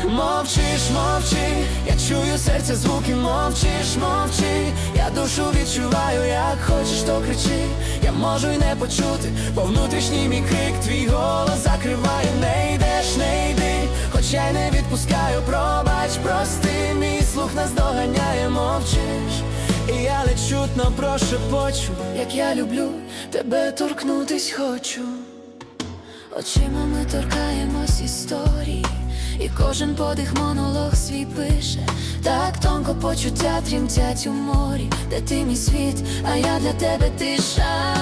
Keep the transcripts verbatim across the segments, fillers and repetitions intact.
Мовчиш, мовчи, я чую серця звуки, мовчиш, мовчи, я душу відчуваю, як хочеш, то кричи. Я можу й не почути, бо внутрішній мій крик, твій голос закриває. Не йдеш, не йди, хоча й не відпускаю. Пробач, прости, мій слух наздоганяє. Мовчиш, і я ледь чутно прошепочу, як я люблю, тебе торкнутись хочу. Очима ми торкаємось історії, і кожен подих монолог свій пише. Так тонко почуття тремтять у морі, де ти мій світ, а я для тебе тиша.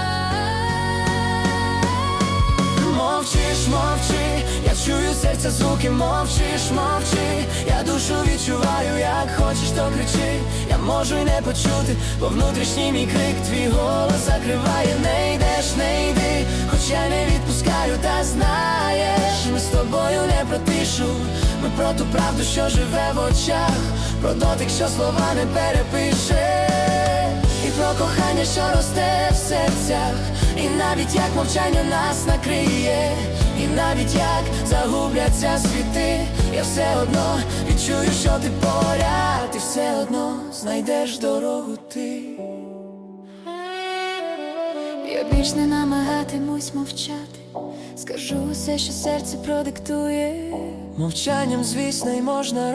Мовчиш, мовчи, я чую серця звуки, мовчиш, мовчи, я душу відчуваю, як хочеш, то кричи. Я можу й не почути, бо внутрішній мій крик, твій голос закриває. Не йдеш, не йди, хоча й не відпускаю, та знаєш, ми з тобою не про тишу, ми про ту правду, що живе в очах, про дотик, що слова не перепише, і про кохання, що росте в серцях. І навіть як мовчання нас накриє, і навіть як загубляться світи, я все одно відчую, що ти поряд, і все одно знайдеш дорогу ти. Я більш не намагатимусь мовчати, скажу усе, що серце продиктує. Мовчанням, звісно, й можна